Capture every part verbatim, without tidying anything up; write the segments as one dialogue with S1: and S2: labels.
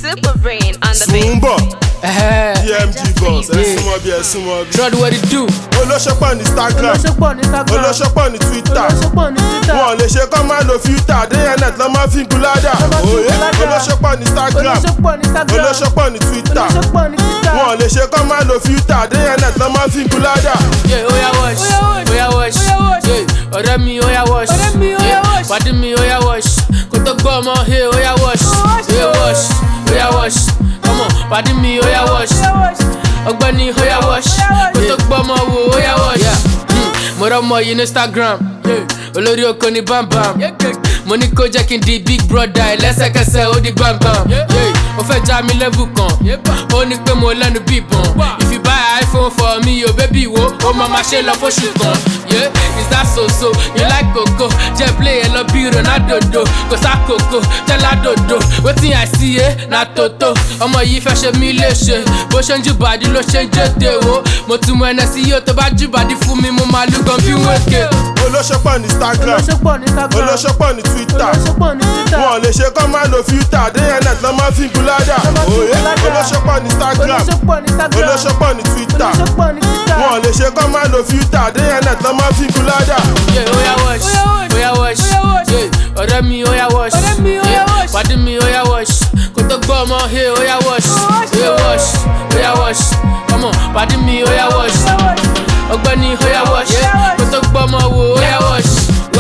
S1: Super brain on the beat.
S2: Zumba. D M G boss. Ẹ̀sùn mọ́ bí ẹ̀sùn mọ́ bí.
S3: Trod what it do.
S2: Olóṣèpọ̀ ní Instagram. Olóṣèpọ̀ ní Twitter. Wọ́n lè ṣe kọ́ máa lo filter. D N T lọ́ máa fi gúládà. Olóṣèpọ̀ ní Instagram. Olóṣèpọ̀ ní Twitter. Wọ́n lè ṣe kọ́ máa lo filter. D N T lọ́ máa fi gúládà.
S3: Yeah, oya wash, oya wash, yeah. Ọ̀rẹ́ mi oya wash, yeah. Pàdé mi oya wash, kò tó gbọ́ ọmọ hey oya wash, oya wash, oya wash, come on. Pàdé mi oya wash, ọ̀gbẹ́ni oya wash, kò tó gbọ́ ọmọ wo oya wash. Mo rọ́ ọmọ yìí ní Instagram, olórí oko ní bambam. Mo ní kó jẹ́ kí n di big brother ẹ̀ lẹ́sẹ̀kẹsẹ̀ ó di gbàngbàm. Ó fẹ́ já mi level kan, ó ní pé mo lẹ́nu bíbọn. If you buy iPhone for me, yo baby wo, ó máa ma ṣe lọ fóṣù kan. Yeah, is that so so? You like koko? Jẹ́ play ẹ lọ bí Ronaldo, kò sá koko, jẹ́ ládòdò. Wetin I see eh, na toto. Ọmọ yìí fẹ́ ṣe mí léṣe, bó ṣe ń jùbàdí ló ṣe ń jẹ́dẹ̀ wo. Mo ti mọ ẹnẹ sí yóò tó bá jùbàdí fún mi, mo máa lù gan bí wéke.
S2: Olóṣèpọ̀ ní Instagram. Olóṣèpọ̀ ní Twitter. Wọ́n lè ṣe kọ́ máa lo filter. D N T lọ́ máa fi gúládà. Olóṣèpọ̀ ní Instagram. Olóṣèpọ̀ ní Twitter. Wọ́n lè ṣe kọ́ máa lo filter. D N T lọ́ máa fi gúládà.
S3: Yeah, oya wash, oya wash, yeah. Ọ̀rẹ́ mi oya wash, yeah. Pàdé mi oya wash, kò tó gbọ́ ọmọ hey oya wash, oya wash, oya wash, come on. Pàdé mi oya wash, ọ̀gbẹ́ni oya wash, kò tó gbọ́ ọmọ wo oya wash.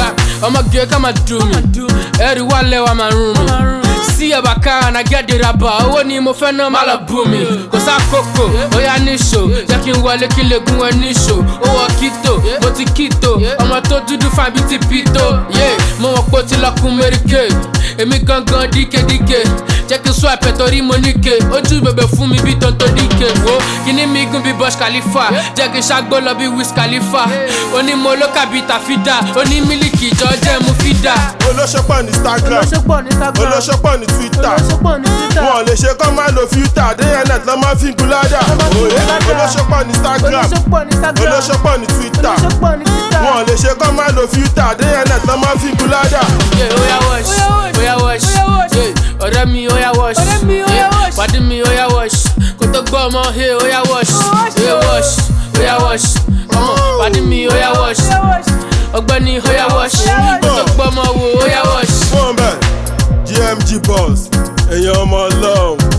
S3: Ọmọ gẹ̀ ká máa dùn mí, ẹ̀rí wà lẹ́wà máa rún mi. Sí ẹ̀bàká and I get the rubber, owó ni mo fẹ́ náà má lọ bú mi. Kò sá kókò, ó yá níṣò, jẹ́ kí n wọlé kí n lè gún ẹ níṣò. Ó wọ kíto, mo ti kíto, ọmọ tó dúdú fún àbí ti pito. Mo mọ̀ pé ó ti lọ́kùn Mary-Kay, èmi gangan díkedíke. Jẹ́ kí n sọ ẹ̀pẹ̀ torí mo níke, ojú bèbè fún mi bí tonto díke. Wo kíní mi gùn bí Burj Khalifa, jẹ́ kí n ṣàgbó lọ bí Wiz Khalifa. Oní mo ló kàbí tàfídà, oní mílíkì jọ jẹ́ mu fídà.
S2: Olóṣèpọ̀ ní Instagram. Olóṣèpọ̀ ní Twitter. Wọ́n lè ṣe kọ́ máa lo filter. D N T lọ́ máa fi gúládà. Olóṣèpọ̀ ní Instagram. Olóṣèpọ̀ ní Twitter. Wọ́n lè ṣe kọ́ máa lo filter. D N T lọ́ máa fi gúládà.
S3: Yeah, oya wash, oya wash, yeah. Ọ̀rẹ́ mi oya wash, yeah. Pàdé mi oya wash, kò tó gbọ́ ọmọ hey oya wash, oya wash, oya wash, come on. Pàdé mi oya wash, ọ̀gbẹ́ni oya wash, kò tó gbọ́ ọmọ wo oya wash.
S2: Fún ọmọ D M G boss, èèyàn ọmọ ọlọ́run.